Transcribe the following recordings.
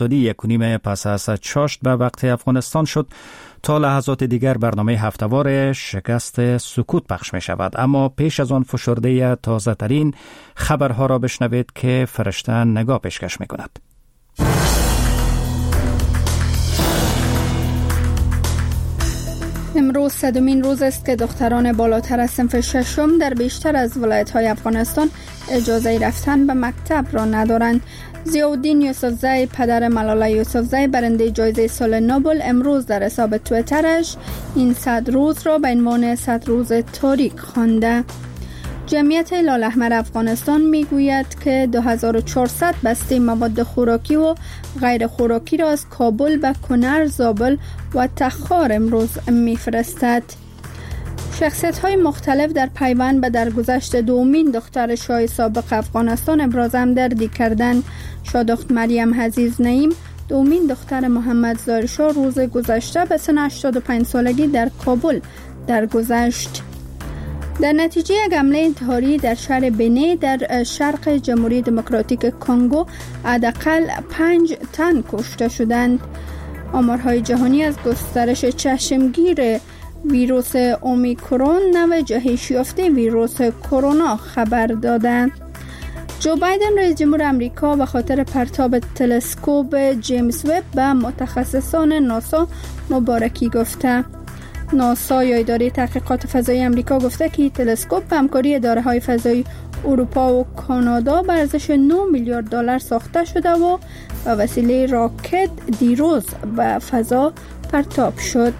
1:30 پس از چاشت به وقت افغانستان شد. تا لحظات دیگر برنامه هفته‌وار شکست سکوت پخش می شود. اما پیش از آن فشرده تازه ترین خبرها را بشنوید که فرشته نگاه پیشکش می کند. امروز 100مین روز است که دختران بالاتر از صنف ششم در بیشتر از ولایت‌های افغانستان اجازه رفتن به مکتب را ندارند. ضیاءالدین یوسفزی، پدر ملاله یوسفزی، برنده جایزه سال نوبل، امروز در حساب توییترش این 100 روز را به عنوان 100 روز تاریک خوانده. جمعیت هلال احمر افغانستان میگوید که 2400 بسته مواد خوراکی و غیر خوراکی را از کابل به کنر، زابل و تخار امروز میفرستد. شخصیت‌های مختلف در پیوند به درگذشت دومین دختر شاه سابق افغانستان ابراز همدردی کردند. شادخت مریم عزیز نعیم، دومین دختر محمد ظاهر شاه، روز گذشته به سن 85 سالگی در کابل درگذشت. در نتیجه یک حمله انتحاری در شهر بنی در شرق جمهوری دموکراتیک کنگو حداقل 5 تن کشته شدند. آمارهای جهانی از گسترش چشمگیر ویروس اومیکرون، نوع جهش یافته ویروس کرونا، خبر دادند. جو بایدن رئیس جمهور آمریکا به خاطر پرتاب تلسکوپ جیمز وب به متخصصان ناسا مبارکی گفته. ناسا یا اداره تحقیقات فضایی آمریکا گفته که این تلسکوپ به همکاری اداره‌های فضایی اروپا و کانادا به ارزش 9 میلیارد دلار ساخته شده و به وسیله راکت دیروز به فضا پرتاب شد.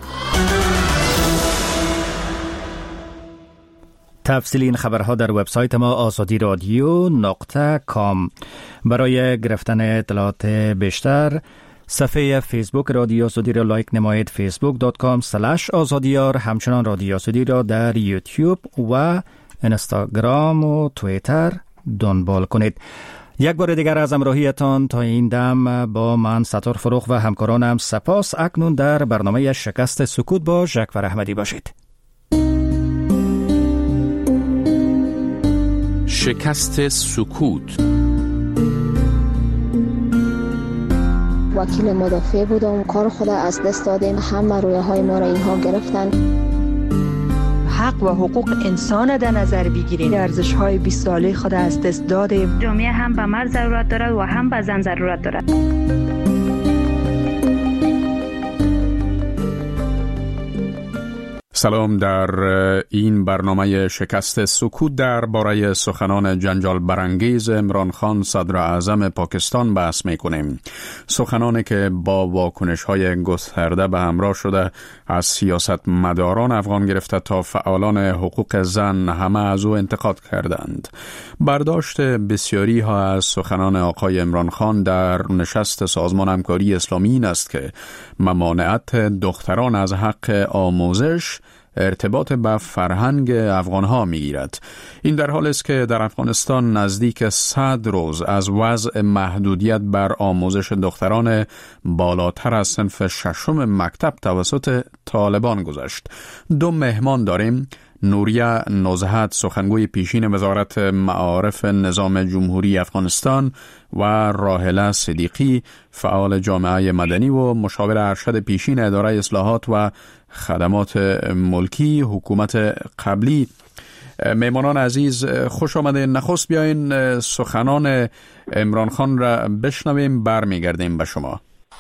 تفصیل این خبرها در وبسایت ما azadi.radio.com. برای گرفتن اطلاعات بیشتر صفحه فیسبوک رادیو آزادی را لایک نمایید، facebook.com/azadiyar. همچنان رادیو آزادی را در یوتیوب و اینستاگرام و توییتر دنبال کنید. یک بار دیگر از همراهیتان تا این دم با من ستار فروخ و همکارانم سپاس. اکنون در برنامه شکست سکوت با ژکور احمدی باشید. شکست سکوت. وکیل مدافع بودم، کار خود از دست دادیم، همه رویاهای ما را اینها گرفتن. حق و حقوق انسان در نظر بگیریم، ارزش‌های 20 ساله خود از دست دادیم. جامعه هم به مرد ضرورت دارد و هم به زن ضرورت دارد. سلام. در این برنامه شکست سکوت درباره سخنان جنجال برانگیز عمران خان صدر اعظم پاکستان بحث می‌کنیم. سخنانی که با واکنش‌های گسترده به همراه شده از سیاستمداران افغان گرفته تا فعالان حقوق زن همه از او انتقاد کردند. برداشت بسیاری ها از سخنان آقای عمران خان در نشست سازمان همکاری اسلامی این است که ممانعت دختران از حق آموزش ارتباط به فرهنگ افغانها میگیرد. این در حالی است که در افغانستان نزدیک 100 روز از وضع محدودیت بر آموزش دختران بالاتر از صنف ششم مکتب توسط طالبان گذشت. 2 مهمان داریم. نوریه نزهت، سخنگوی پیشین وزارت معارف نظام جمهوری افغانستان، و راحله صدیقی، فعال جامعه مدنی و مشاور ارشد پیشین اداره اصلاحات و خدمات ملکی حکومت قبلی. میمانان عزیز خوش آمده. نخست بیاین سخنان عمران خان را بشنویم، برمیگردیم به شما.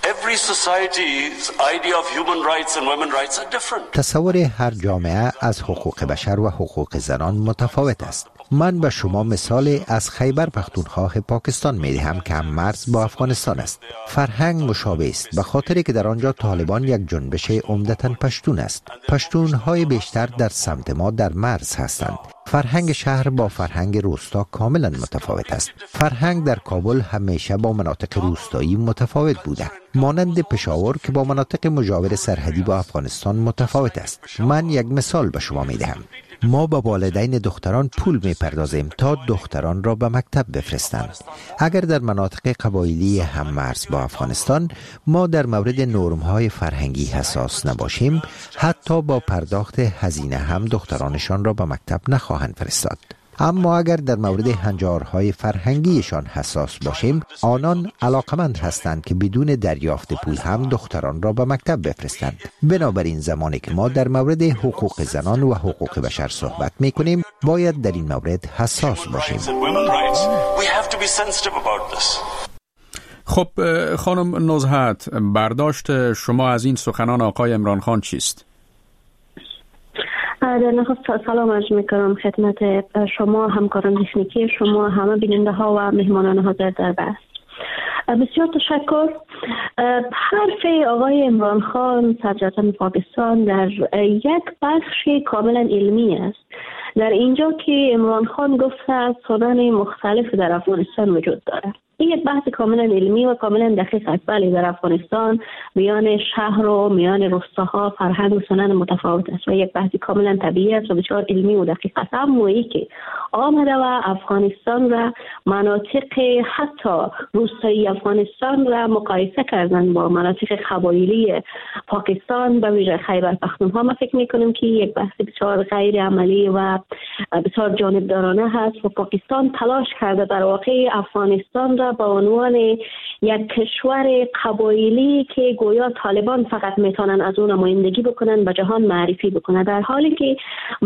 تصور هر جامعه از حقوق بشر و حقوق زنان متفاوت است. من به شما مثال از خیبر پختونخوا پاکستان می دهم که هم مرز با افغانستان است. فرهنگ مشابه است، به خاطری که در آنجا طالبان یک جنبش عمدتاً پشتون است. پشتون‌های بیشتر در سمت ما در مرز هستند. فرهنگ شهر با فرهنگ روستا کاملا متفاوت است. فرهنگ در کابل همیشه با مناطق روستایی متفاوت بوده، مانند پشاور که با مناطق مجاور سرحدی با افغانستان متفاوت است. من یک مثال به شما می دهم. ما با والدین دختران پول می پردازیم تا دختران را به مکتب بفرستند. اگر در مناطق قبایلی هم مرز با افغانستان ما در مورد نرم‌های فرهنگی حساس نباشیم، حتی با پرداخت هزینه هم دخترانشان را به مکتب نخواهند فرستاد. اما اگر در مورد هنجارهای فرهنگیشان حساس باشیم، آنان علاقمند هستند که بدون دریافت پول هم دختران را به مکتب بفرستند. بنابراین زمانی که ما در مورد حقوق زنان و حقوق بشر صحبت می کنیم، باید در این مورد حساس باشیم. خب خانم نزهت، برداشت شما از این سخنان آقای عمران خان چیست؟ در نخست سلام عرض میکنم خدمت شما، همکاران تکنیکی شما، همه بیننده ها و مهمانان حاضر در بحث. بسیار تشکر. حرف آقای عمران خان صدر اعظم پاکستان در یک بخش کاملا علمی است. در اینجا که عمران خان گفته سنن مختلف در افغانستان وجود داره، این یک بحث کاملا علمی و کاملا دقیق است. بله، در افغانستان میان شهر و میان روستاها فرهنگ و سنن متفاوت است و یک بحث کاملا طبیعی است و بسیار علمی و دقیق است. اما ای که آمده و افغانستان را، مناطق حتی روستایی افغانستان را مقایسه کردن با مناطق قبایلی پاکستان، به ویژه خیبر پختونخوا، ما فکر میکنیم که یک بحث بسیار غیر عملی و بسیار جانبدارانه هست و پاکستان تلاش کرده در واقع افغانستان را به عنوان یک کشور قبایلی که گویا طالبان فقط میتونن از اون نمایندگی بکنن به جهان معرفی بکنه، در حالی که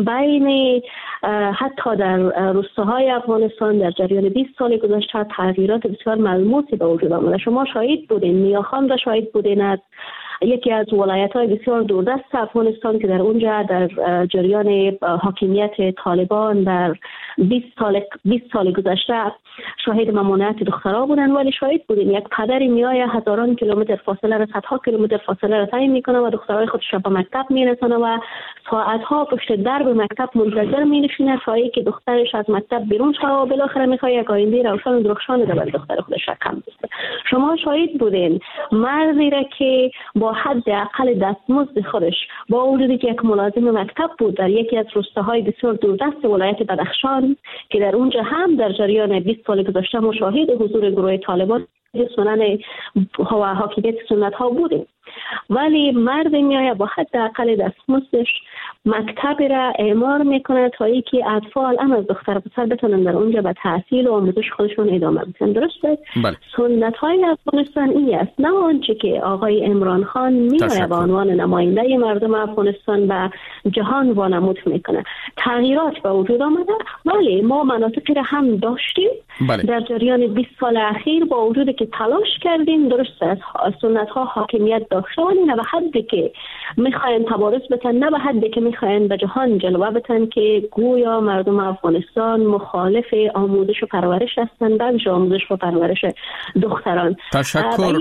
بین حتی در روستاهای افغانستان در جریان 20 سال گذشته تغییرات بسیار ملموسی به وجود آمده. شما شاهد بودین، میاخان را شاهد بودین، از یکی از ولایت‌های بسیار دوردست افغانستان که در اونجا در جریان حاکمیت طالبان در 20 سال گذشته شاهد ممنوعیت دخترها بودن، ولی شاهد بودیم یک پدری میآید هزاران کیلومتر فاصله را، صدها کیلومتر فاصله را طی میکنه و دخترای خودش را به مکتب میرسونه و ساعتها پشت درب مکتب منتظر مینشینه تا اینکه دخترش از مکتب بیرون شود و بالاخره میخواد یک آینده روشن و درخشان برای دختر خودش رقم بزنه. شما شاهد بودین مردی را که با حد اقل دستمزد خودش، با وجودی که یک ملازم مکتب بود، در یکی از روستاهای بسیار دوردست ولایت بدخشان که در اونجا هم در جریان 20 سال گذشته مشاهد حضور گروه طالبان سنن و حاکمیت سنت ها بودیم، ولی مرد میآید با حد اقل دستمزدش مکتب را اعمار میکنه تا اینکه اطفال هم از دختر پسر بتونن در اونجا به تحصیل و آموزش خودشون ادامه بدن. درسته؟ سنت های افغانستان این است، نه آنچه که آقای عمران خان میآید به عنوان نماینده مردم افغانستان به جهان وانمود میکنه. تغییرات به وجود آمده، ولی ما مناطقی را هم داشتیم در جریان 20 سال اخیر با وجودی که تلاش کردیم، درسته سنت ها حاکمیت داشته، ولی نه به حدی که میخواین تبارز بتن، نه به حدی که میخواین به جهان جلوه بتن که گویا مردم افغانستان مخالف آموزش و پرورش هستند، بلکه آموزش و پرورش دختران. تشکر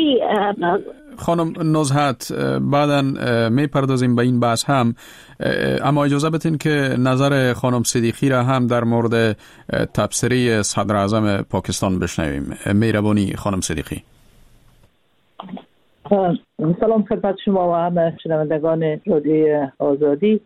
خانم نزهت، بعداً میپردازیم به این بحث هم، اما اجازه بدین که نظر خانم صدیقی را هم در مورد تبصره صدر اعظم پاکستان بشنویم. مهربانی خانم صدیقی. سلام خدمت شما و همه شنوندگان رادیو آزادی.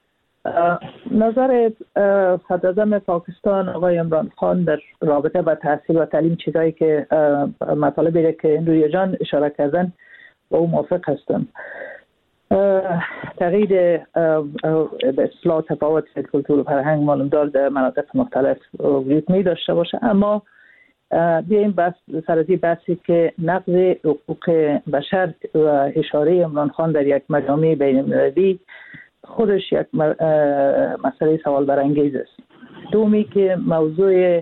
نظر صدر اعظم پاکستان آقای عمران خان در رابطه با تحصیل و تعلیم، چیزایی که مطالبی که رویا جان اشاره کردن با او موافق هستم. تغییر به اصطلاح تفاوت کلتور و فرهنگ معلومدار در مناطق مختلف وجود می داشته باشه، اما بیاییم سر از بحثی که نقض حقوق بشر و اشاره عمران خان در یک مجامع بین‌المللی خودش یک مسئله سوال برانگیز است. دومی که موضوع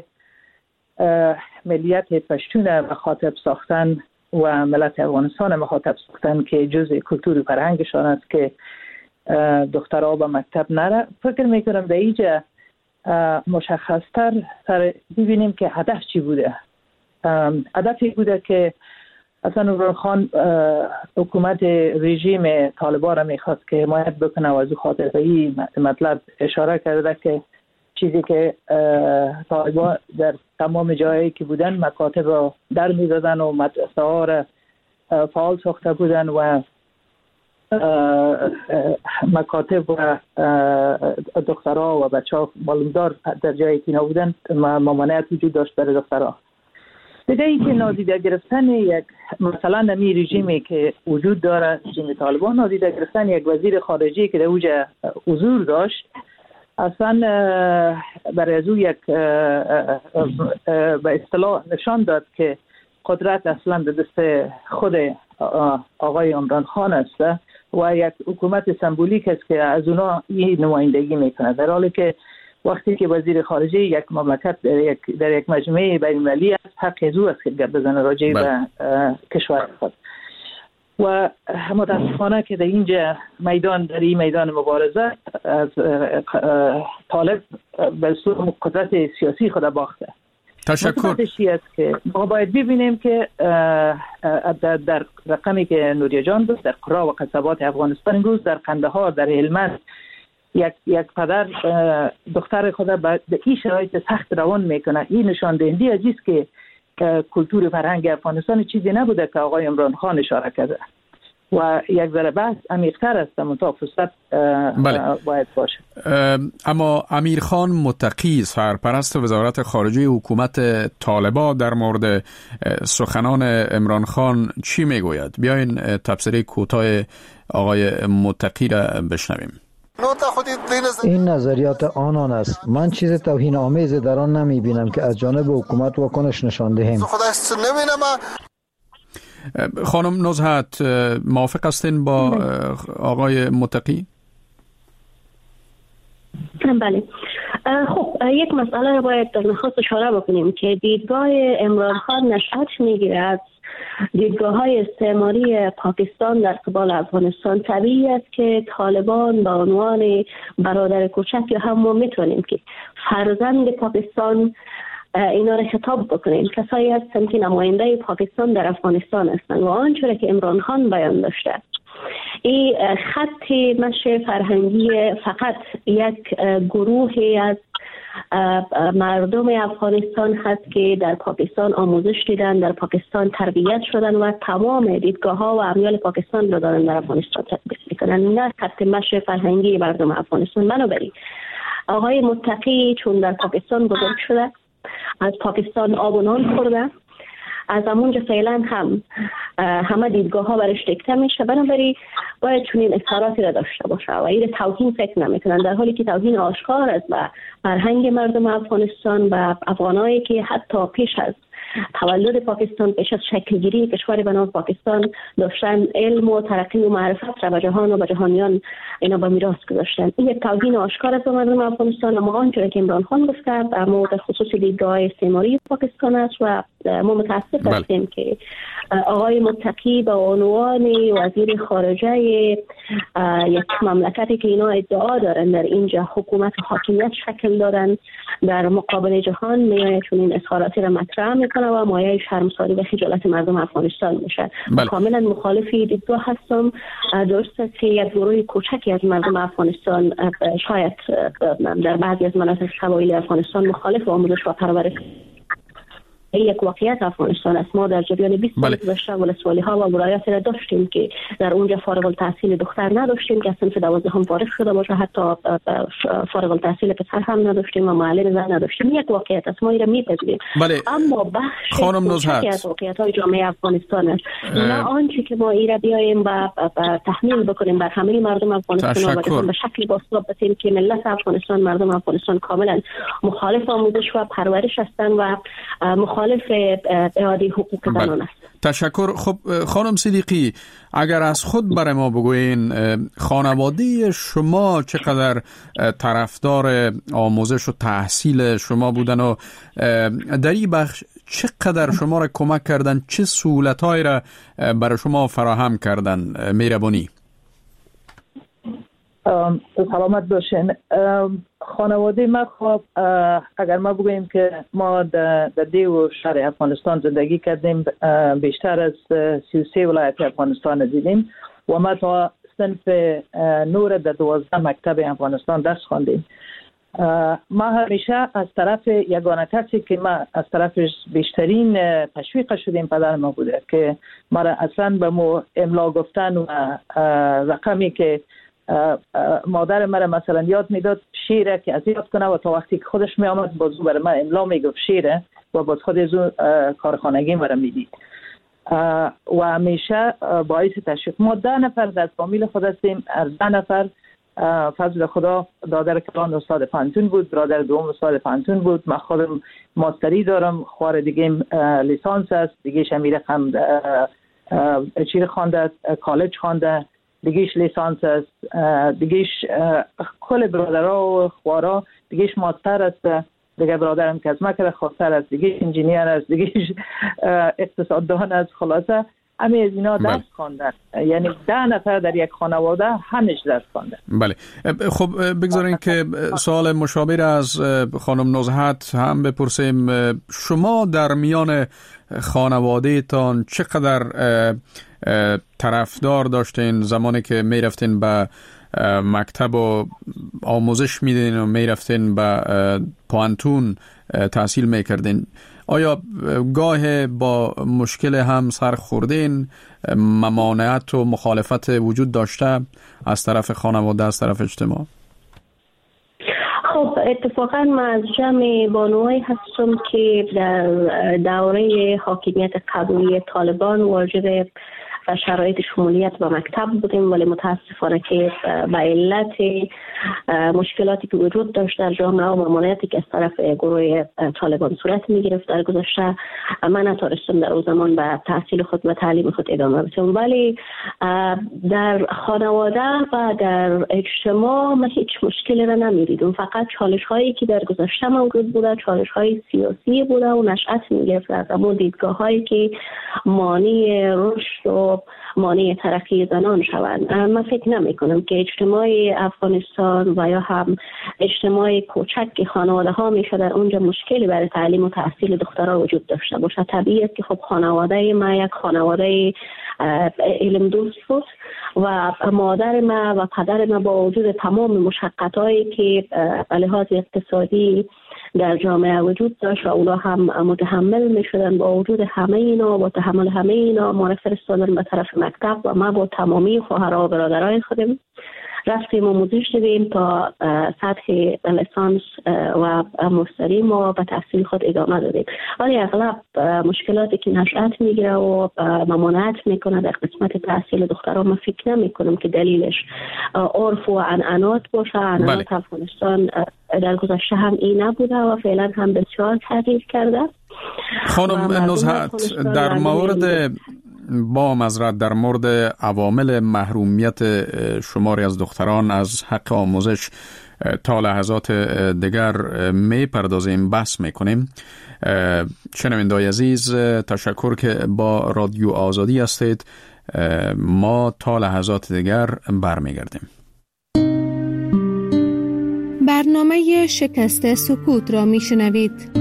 ملیت پشتون مخاطب ساختن و ملت افغانستان مخاطب ساختن که جزء کلتور و فرهنگشان است که دخترها به مکتب نره، فکر میکنم در اینجا مشخصتر ببینیم که هدف چی بوده. هدفی بوده که اصلا عمران خان حکومت رژیم طالبان را میخواست که حمایت بکنه و از خاطر به این مطلب اشاره کرده که چیزی که طالبان در تمام جایی که بودن مکاتب را در میدادن و مدرسه ها را فعال ساخته بودن و مکاتب و دخترها و بچه ها معلومدار در جایی که نبودن ممانعت وجود داشت برای دخترها. دیگه ای که نادیده گرفتن یک مثلا نمی رژیمی که وجود داره، رژیم طالبان، نادیده گرفتن یک وزیر خارجی که در اوج حضور داشت اصلا برای از او یک به اصطلاح نشان داد که قدرت اصلا به دست خود آقای عمران خان است و یک حکومت سمبولیک است که از اونا این نمایندگی میکنه، در حالی که وقتی که وزیر خارجه یک مملکت در یک مجمع بین المللی است، حق از او است که گپ بزنه راجع به کشور خود. و متاسفانه که در اینجا در این میدان مبارزه از طالب به صورت قدرت سیاسی خود باخته. تشکر. است که ما باید ببینیم که در رقمی که نوریا جان بود در قرا و قصبات افغانستان امروز در قندهار، در هلمند یک پدر دختر خود به این شرایط سخت روان میکنه. این نشان دهنده است که کلتور فرهنگ افغانستان چیزی نبوده که آقای عمران خان اشاره کرده و یک ذره بحث عمیق‌تر است، منتها فرصت باید باشه. اما امیرخان متقی سرپرست وزارت خارجه حکومت طالبان در مورد سخنان عمران خان چی میگوید؟ بیاین تبصره کوتاه آقای متقی را بشنویم. این نظریات آنان است. من چیز توهین آمیز در آن نمی بینم که از جانب حکومت واکنش نشان دهیم. خانم نزهت موافق هستین با آقای متقی؟ بله. خب یک مسئله رو باید در نخست اشاره بکنیم که دیدگاه عمران خان نشأت میگیره از دیدگاه‌های استعماری پاکستان در قبال افغانستان. طبیعی است که طالبان به عنوان برادر کوچک یا هم ما میتونیم که فرزند پاکستان اینا را خطاب بکنیم، کسایی هستند که نماینده پاکستان در افغانستان هستند و آنچه که عمران خان بیان داشته این خط مشی فرهنگی فقط یک گروهی از مردم افغانستان هست که در پاکستان آموزش دیدن، در پاکستان تربیت شدن و تمام دیدگاه ها و امیال پاکستان را دارن در افغانستان تطبیق میکنن، نه خط مشی فرهنگی مردم افغانستان. بنابراین آقای متقی چون در پاکستان بزرگ شده، از پاکستان آب و نان خورده، از همونجا فعلا هم همه دیدگاه ها برش دکته میشه، بنابراین باید چنین اظهاراتی را داشته باشه و این توهین فکر نمیکنن، در حالی که توهین آشکار است و فرهنگ مردم افغانستان و افغانایی که حتی پیش از تولد پاکستان، پیش از شکلگیری کشور به نام پاکستان داشتن علم و ترقی و معرفت را به جهان و به جهانیان اینا به میراث گذاشتن. این یک توهین آشکار است به مردم افغانستان. اما آنچه که عمران خان گفته در مورد خصوص دیدگاه استعماری پاکستان است و ما متاسف هستیم که آقای متقی به عنوان وزیر خارجه یک مملکتی که اینا ادعا دارن در اینجا حکومت و حاکمیت شکل دادن در مقابل جهان میایه چون این اظهاراتی را مطرح میکنه و مایه شرمساری و خجالت مردم افغانستان میشه. کاملا مخالفی دیدگاه هستم. درست است که یک گروه کوچکی از مردم افغانستان شاید در بعضی از مناطق قبایلی افغانستان مخالف آموزش و پرورش یک واقعیت افغانستان است. ما در جریان 20 سال گذشته ولسوالی ها و ولایات را داشتیم که در اونجا فارغ التحصیل دختر نداشتیم که از صنف 12 هم فارغ شده باشه، حتی فارغ التحصیل پسر هم نداشتیم و معلم زن نداشتیم. یک واقعیت است، ما این را میپذیریم. اما بخش خانم نزهت از واقعیت های جامعه افغانستان است، نه آنچه که ما این را بیایم و تحمیل بکنیم بر همه مردم افغانستان و به شکلی باستاب بسیم که ملت افغانستان، مردم افغانستان کاملا مخالف آموزش و پرورش هستند و مخالف اعاده حقوق زنان است. تشکر. خب خانم صدیقی، اگر از خود برای ما بگوین خانواده شما چقدر طرفدار آموزش و تحصیل شما بودن و در این بخش چقدر شما را کمک کردن، چه سهولت‌هایی را برای شما فراهم کردن؟ مهربانی. سلامت باشین. خانواده ما خب اگر ما بگوییم که ما در دیو شهر افغانستان زندگی کردیم، بیشتر از 33 ولایت افغانستان دیدیم و ما تا صنف نور در 12 مکتب افغانستان درس خواندیم. ما همیشه از طرف یگانه کسی که ما از طرفش بیشترین تشویق شدیم پدر ما بوده که ما را اصلا به مو املا گفتن و رقمی که مادر مرا مثلا یاد میداد شیره که از یاد کنه و تا وقتی که خودش می آمد بازو برای من املا میگفت شیره و باز خود از اون کارخانگی مرا میدید و همیشه باعث تشویق. ما 10 نفر در فامیل خود هستیم. از 10 نفر فضل خدا دادر کلان استاد پانتون بود، برادر دوم استاد پانتون بود. من خودم ماستری دارم، خوار دیگه لیسانس است، دیگه شمیره هم چیر خوانده، کالج خوانده، دیگهش لیسانس است، دیگهش کل برادرها و خوارا دیگهش ماستر است، دیگه برادرم که از مکر خواستر است، دیگهش انجینیر است، دیگهش اقتصاددان است. خلاصه همه از اینا درس خواندن، یعنی 10 نفر در یک خانواده همش درس خواندن. بله، خب بگذارین که سوال مشابه از خانم نزهت هم بپرسیم. شما در میان خانواده تان چقدر طرفدار داشتین زمانی که می رفتین به مکتب و آموزش میدین و می رفتین به پانتون تحصیل می کردین؟ آیا گاه با مشکل هم سر خوردین؟ ممانعت و مخالفت وجود داشته از طرف خانواده، از طرف اجتماع؟ خب اتفاقا من از جمع بانوایی هستم که در دوره حاکمیت قبلی طالبان واجد شرایط شمولیت به مکتب بودیم، ولی متاسفانه که به علت مشکلاتی که وجود داشت در جامعه و ممانعتی که از طرف گروه طالبان صورت می گرفت در گذشته، من نتونستم در اون زمان به تحصیل خود و تعلیم خود ادامه بدم. ولی در خانواده و در اجتماع من هیچ مشکلی را نمی دیدم. فقط چالش هایی که در گذشته موجود بوده چالش های سیاسی بوده و نشأت می گرفت از اون دیدگاه هایی که مانع رشد و مانع ترقی زنان شوند. من فکر نمی کنم که اجتماع افغانستان و یا هم اجتماع کوچک که خانواده ها میشه در اونجا مشکلی برای تعلیم و تحصیل دخترها وجود داشته باشه. طبیعی است که خب خانواده ما یک خانواده علم دوست بود و مادر ما و پدر ما با وجود تمام مشقتایی که به لحاظ اقتصادی در جامعه وجود داشت و اونا هم متحمل می شدن، با وجود همه اینا، با تحمل همه اینا ما را فرستادن به طرف مکتب و ما با تمامی خواهرها و برادرای خودم رفتیم آموزش دیدیم تا سطح لیسانس و ماستری ما به تحصیل خود ادامه دادیم. ولی اغلب مشکلاتی که نشأت میگیره و ممانعت میکنه در قسمت تحصیل دخترها، من فکر نمی کنم که دلیلش عرف و عنعنات باشه. عنعنات افغانستان در گذشته هم این نبوده و فعلا هم بسیار تغییر کرده. خانم نزهت، در مورد در مورد عوامل محرومیت شماری از دختران از حق آموزش تا لحظات دیگر می پردازیم، بحث می کنیم. شنونده‌های عزیز، تشکر که با رادیو آزادی هستید. ما تا لحظات دیگر برمیگردیم. برنامه شکست سکوت را می شنوید.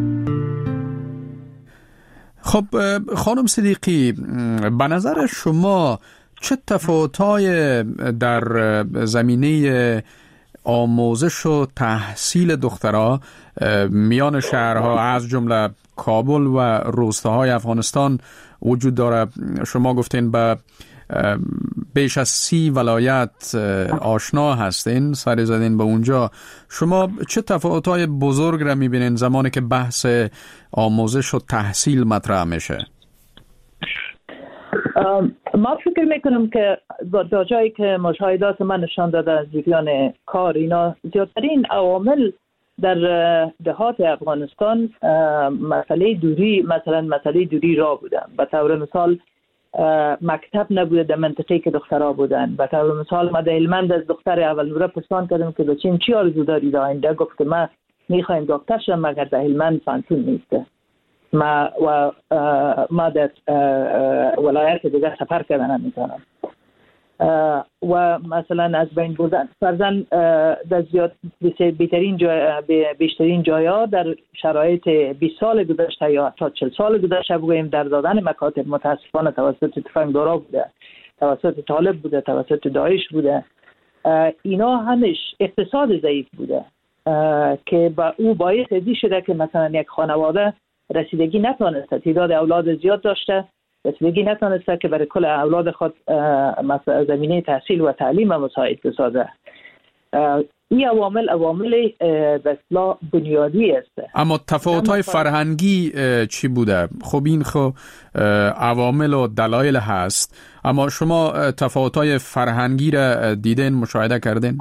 خب خانم صدیقی، به نظر شما چه تفاوت‌های در زمینه آموزش و تحصیل دخترها میان شهرها از جمله کابل و روستاهای افغانستان وجود داره؟ شما گفتین به بیش از 30 ولایت آشنا هستین، سر زدین به اونجا. شما چه تفاوت‌های بزرگ را می‌بینین زمانی که بحث آموزش و تحصیل مطرح میشه؟ ما فکر میکنم که در جایی که مشاهدات من نشان داده از جریان کار، اینا زیادترین عوامل در دهات افغانستان مسئله دوری راه بودن. به طور مثال مکتب نبوده در منطقه که دخترها بودن. به طور مثال ما در هلمند از دختر اول نوره پرسان کردم که بچین چی آرزو داری در آینده؟ گفت که ما میخوایم دکتر شم مگر در هلمند پانتون نیسته. ما در ولایت دیگه سفر کردن نمیتونم. و مثلا از بین بودن فرزن در بیشترین جایا در شرایط 20 سال گذشته یا تا 40 سال گذشته بگوییم در دادن مکاتب متاسفانه توسط تفنگدارا بوده، توسط طالب بوده، توسط داعش بوده. اینا همش اقتصاد ضعیف بوده که با او باعث ازی شده که مثلا یک خانواده رسیدگی نتونسته، تعداد اولاد زیاد داشته، رسیدگی نتونسته که برای کل اولاد خود زمینه تحصیل و تعلیم مساعد بسازه. این عوامل به اصطلاح بنیادی است. اما تفاوت‌های فرهنگی چی بوده؟ خب این عوامل و دلایل هست، اما شما تفاوت‌های فرهنگی را دیدین، مشاهده کردین؟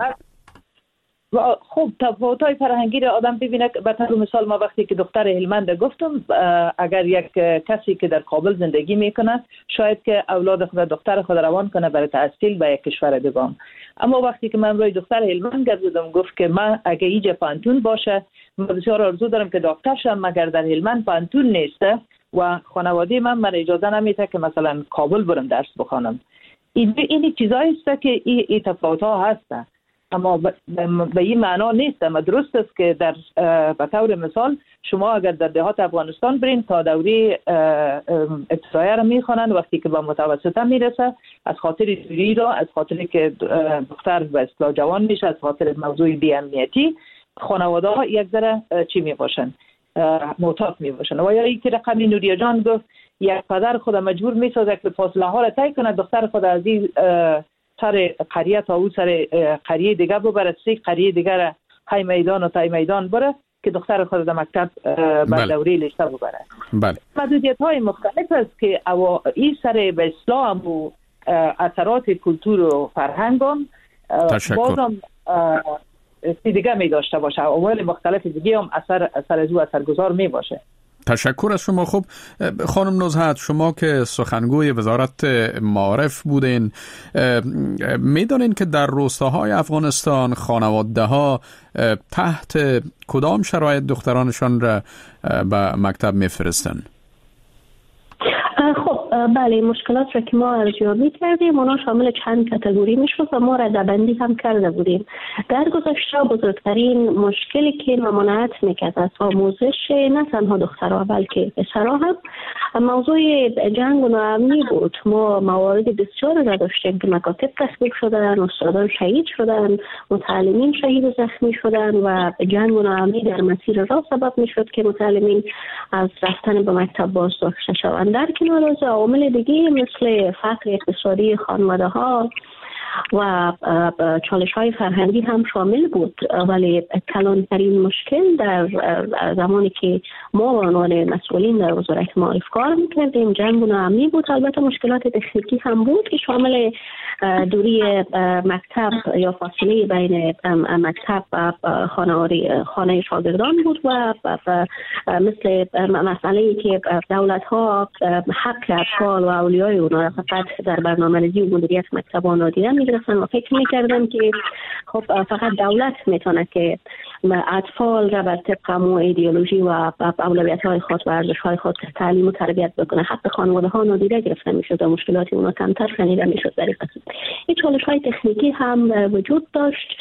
خب تفاوت‌های فرهنگی را آدم ببینه. به طور مثال ما وقتی که دختر هلمند گفتم، اگر یک کسی که در کابل زندگی میکنه شاید که اولاد خود دختر خود روان کنه برای تحصیل به یک کشور دیگه، اما وقتی که من روی دختر هلمند گفتم، گفت که من اگه اینجا پانتون باشه من بسیار آرزو دارم که دکتر شم، مگر در هلمند پانتون نیسته و خانواده من اجازه نمیده که مثلا کابل برم درس بخوانم. این چیزایی است که این تفاوت‌ها هست، اما به این معنا نیست. اما درست است که در به طور مثال شما اگر در دهات افغانستان برین تا دوره ابتدایی را میخوانند، وقتی که به متوسطه میرسه از خاطر دوری را، از خاطر که دختر به اصطلاح جوان میشه، از خاطر موضوع بی امنیتی، خانواده ها یک ذره چی میباشن، معتاد میباشن. و یا این که رقمی نوریا جان گفت یک پدر خود مجبور میسازه که فاصله ها را طی کنه، دختر خود از این سر قریه تا او سر قریه دیگه ببره، سه قریه دیگه را های میدان و تای میدان بره که دختر خود در مکتب بر دوره لیسته ببره. بله. محدودیت های مختلف است که این سر به اسلام و اثرات کلتور و فرهنگ هم بازم دیگه می داشته باشه، عوامل مختلف دیگه هم اثرگذار می باشه. تشکر از شما. خب خانم نزهت، شما که سخنگوی وزارت معارف بودین، میدونین که در روستاهای افغانستان خانواده ها تحت کدام شرایط دخترانشان را به مکتب میفرستن؟ خب بله، مشکلات را که ما ارزیابی کردیم اونا شامل چند کاتگوری میشد و ما ردبندی هم کرده بودیم. در گذشته بزرگترین مشکلی که ممانعت میکرد از آموزش نه تنها دخترها بلکه پسرها هم موضوع جنگ و ناامنی بود. ما موارد بسیار را داشتیم که مکاتب تخریب شدن، استادان شهید شدن، متعلمین شهید و زخمی شدن و جنگ و ناامنی در مسیر راه سبب میشد که متعلمین از رفتن به مکتب بازداشته شوند. در کنار از عوامل دیگه مثل فقر اقتصادی خانواده ها و چالش های فرهنگی هم شامل بود، ولی کلانترین مشکل در زمانی که ما به عنوان مسئولین در وزارت معارف کار میکردیم جنگ و ناامنی بود. البته مشکلات تکنیکی هم بود که شامل دوری مکتب یا فاصله بین مکتب و خانه شاگردان بود و مثل مسئله که دولت ها حق اطفال و اولیای اونا را فقط در برنامه‌ریزی و مدیریت مکتبان نادیده می‌گرفتن و فکر می‌کردن که خب فقط دولت میتونه که اطفال را بر طبق ایدئولوژی و اولویت‌های خاص و ارزش‌های خاص تعلیم و تربیت بکنه. حق خانواده‌ها نادیده گرفته می‌شد و مشکلات اونا کمتر شنیده می‌شد. در این چالش‌های تکنیکی هم وجود داشت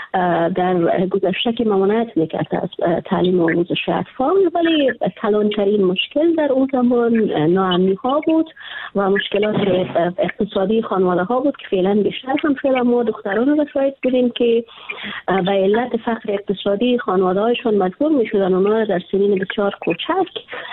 در گذشته که ممانعت می‌کرد از تعلیم و آموزش اطفال، ولی کلانترین مشکل در اون زمان ناامنی‌ها بود و مشکلات اقتصادی خانواده‌ها بود که فعلا بیشتر هم شده. ما دختران را شاهد بودیم که به علت فقر اقتصادی خانواده‌هایشون مجبور می‌شدن اونا در سنین بسیار کوچک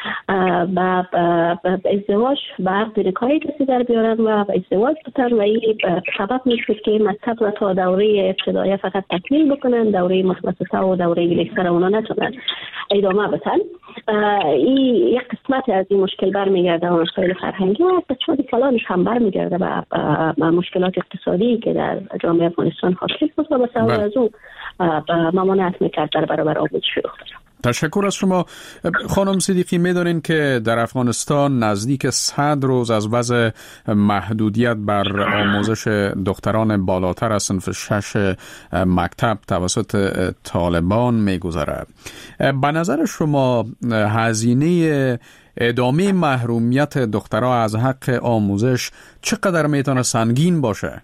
به ازدواج به عقد نکاحی کسی در بیارن و به ازدواج بتن و این سبب می‌شد که مکتب را تا دوره ابتدایی فقط تکمیل بکنن، دوره متوسطه و دوره لیسه را اونا نتونن ادامه بدن. این یک قسمت از این مشکل برمیگرده به مسائل فرهنگی و بسیاری کلانش هم برمیگرده به مشکلات اقتصادی که در جامعه افغانستان حاصل بود و بسیار از اون ممانعت میکرد در برابر آموزش دختران. تشکر از شما. خانم صدیقی، می‌دانید که در افغانستان نزدیک 100 روز از وضع محدودیت بر آموزش دختران بالاتر از صنف 6 مکتب توسط طالبان می‌گذرد. به نظر شما هزینه ادامه محرومیت دخترها از حق آموزش چقدر میتونه سنگین باشه؟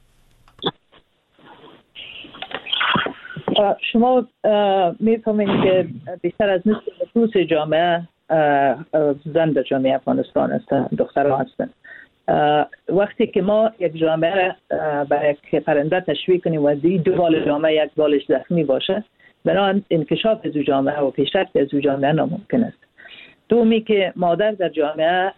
شما میفهمید که بیشتر از نصف نفوس جامعه زن در جامعه افغانستان هستند، دخترها هستند. وقتی که ما یک جامعه برای یک پرنده تشویق کنیم و دو بال جامعه یک بالش زخمی باشه، بنابراین انکشاف از جامعه و پیشرفت از جامعه ناممکن است. دومی که مادر در جامعه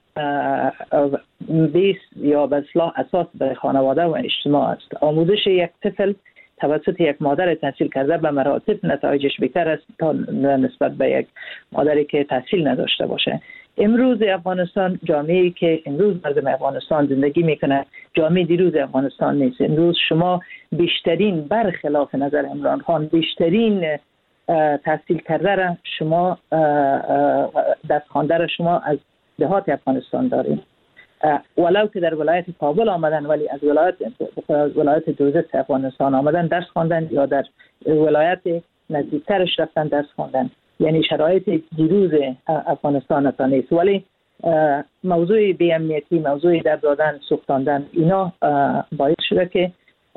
بیس یا به اصلاح اساس برای خانواده و اجتماع است. آموزش یک طفل توسط یک مادر تحصیل کرده به مراتب نتایجش بهتر است تا نسبت به یک مادری که تحصیل نداشته باشه. امروز افغانستان، جامعه‌ای که امروز مردم افغانستان زندگی میکنه جامعه دیروز افغانستان نیست. امروز شما بیشترین، برخلاف نظر عمران خان، بیشترین تحصیل کرده را شما، دست خوانده را شما از دهات افغانستان داریم، ولو که در ولایت کابل آمدن ولی از ولایت دوزست افغانستان آمدن درس خواندن یا در ولایت نزدیکترش رفتن درس خواندن. یعنی شرایط دیروز افغانستان تا نیست، ولی موضوع بی امنیتی، موضوع در دادن، سوختاندن، اینا باعث شده که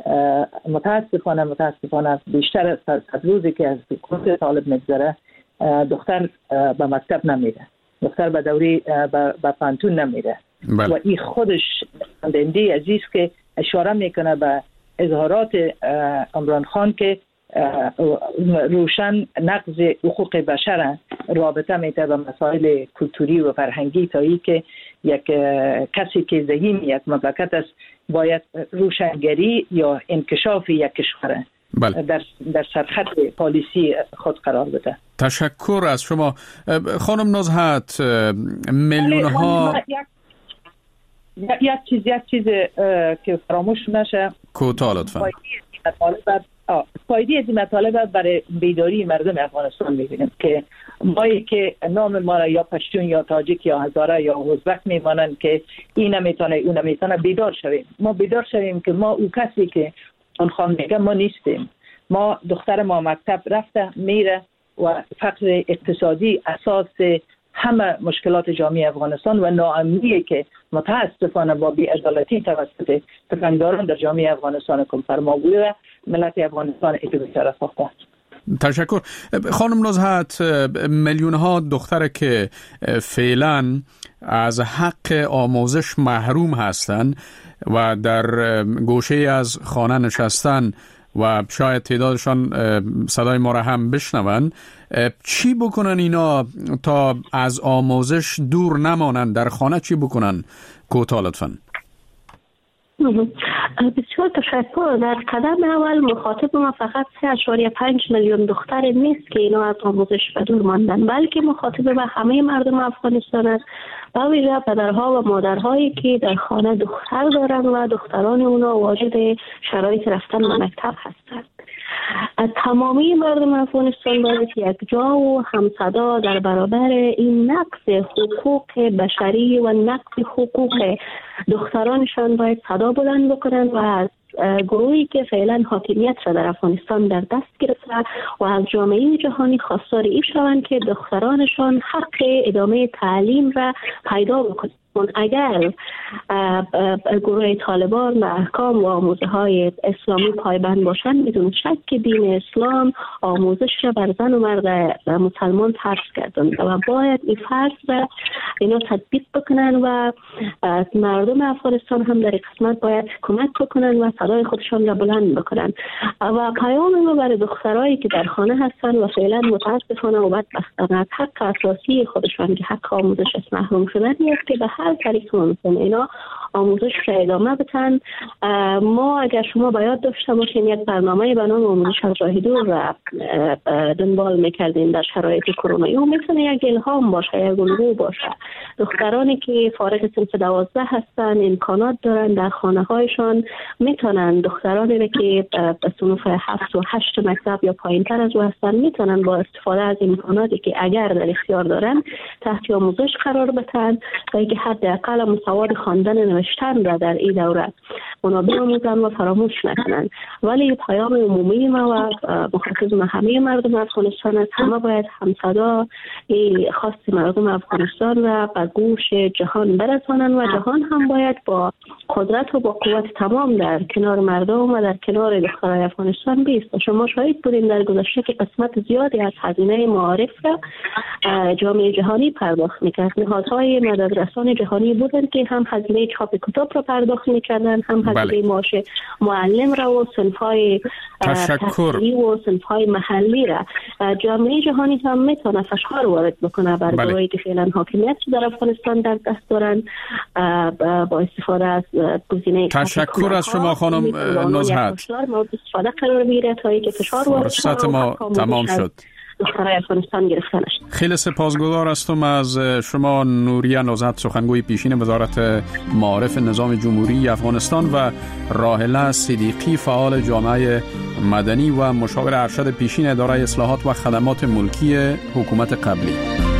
متاسفانه بیشتر از روزی که از کورس طالب میگذره دختر به مکتب نمیره، دختر به دوری به پانتون نمیره. و این خودش دنده عزیز که اشاره میکنه به اظهارات عمران خان که روشن نقض حقوق بشر رابطه میده به مسائل کلتوری و فرهنگی، تا ای که یک کسی که زعیم یک مملکت است باید روشنگری یا انکشاف یک کشور در سرخط پالیسی خود قرار بده. تشکر از شما خانم نزهت. میلیون ها یک چیز که فراموش نشه، کوتاه لطفا. فایده از این مطالب برای بیداری مردم افغانستان میبینیم که مایی که نام ما را یا پشتون یا تاجیک یا هزاره یا ازبک میمانند که این نمیتونه اون نمیتونه، بیدار شویم. ما بیدار شویم که ما او کسی که اون خان میگه ما نیستیم. ما دختر ما مکتب رفته میره و فقر اقتصادی اساس همه مشکلات جامعه افغانستان و ناامنی که متاسفانه با بی‌عدالتی توسط تفنگداران در جامعه افغانستان کم فرما بوده، ملت افغانستان اتباع ساخته. تشکر خانم نزهت. میلیون ها دختر که فعلا از حق آموزش محروم هستند و در گوشه از خانه نشستن و شاید تعدادشان صدای ما را هم بشنون، چی بکنن اینا تا از آموزش دور نمانند؟ در خانه چی بکنن؟ کوتاه لطفاً. بسیار تشکر. در قدم اول مخاطب ما فقط 3.5 میلیون دختر نیست که اینا از آموزش به دور ماندن، بلکه مخاطب به همه مردم افغانستان است، با ویژه پدرها و مادرهایی که در خانه دختر دارند و دختران اونا واجد شرایط رفتن به مکتب هستند. از تمامی مردم افغانستان باید یک جا و همصدا در برابر این نقض حقوق بشری و نقض حقوق دخترانشان باید صدا بلند بکنند و از گروهی که فعلا حاکمیت را در افغانستان در دست گرفته و از جامعه جهانی خواستار این شوند که دخترانشان حق ادامه تعلیم را پیدا بکنند. اگر گروه طالبان و احکام و آموزه های اسلامی پایبند باشند، بدون شک که دین اسلام آموزش را بر زن و مرد مسلمان فرض کردند و باید این فرض را اینا تطبیق بکنن و مردم افغانستان هم در قسمت باید کمک بکنن و صدای خودشان را بلند بکنن. و پیام ما برای دخترایی که در خانه هستند و فعلا متاسفانه و بدبختانه از حق اساسی خودشان که حق آموزش است محروم شدن است که به هر طریق ممکن اینا آموزش را ادامه بدن. ما اگر شما باید داشته باشین یک برنامه به نام آموزش از راه دور را دنبال میکردین در شرایط کرونا، او میتونه یک الهام باشه، یک الگو باشه. دخترانی که فارغ صنف 12 هستن امکانات دارن در خانه هایشان میتونن، دخترانی که به صنف 7 و 8 مکتب یا پایین تر از او هستن میتونن با استفاده از امکاناتی که اگر در اختیار دارن تحت آموزش قرار بدن تا اینکه حداقل سواد خواندن نوشتن را در این دوره اونا بیاموزن و فراموش نکنن. ولی پیام عمومی ما و مخاطب همه مردم افغانستان است، همه باید همصدا خواست مردم افغانستان را به گوش جهان برسانن و جهان هم باید با قدرت و با قوت تمام در کنار مردم و در کنار دخترای افغانستان بیست. شما شاهد بودین در گذشته که قسمت زیادی از هزینه معارف را جامعه جهانی پرداخت میکرد. نهادهای مددرسان جهانی بودند که هم هزینه چاپ کتاب را پرداخت میکردن، هم هزینه معاش معلم را و صنف‌های تحصیلی و صنف‌های محلی را جامعه جهانی هم میتونه فشار وارد بکنه بر گروهی که فعلا حاکمیت در افغانستان در دست دارن با استفاده از گزینه. تشکر از شما خانم نزهت. مورد استفاده قرار بگیره تا اینکه فشار وارد شد. فرصت ما تمام شد. خیلی سپاسگزار هستم از شما نوریه نزهت، سخنگوی پیشین وزارت معارف نظام جمهوری افغانستان، و راحله صدیقی، فعال جامعه مدنی و مشاور ارشد پیشین اداره اصلاحات و خدمات ملکی حکومت قبلی.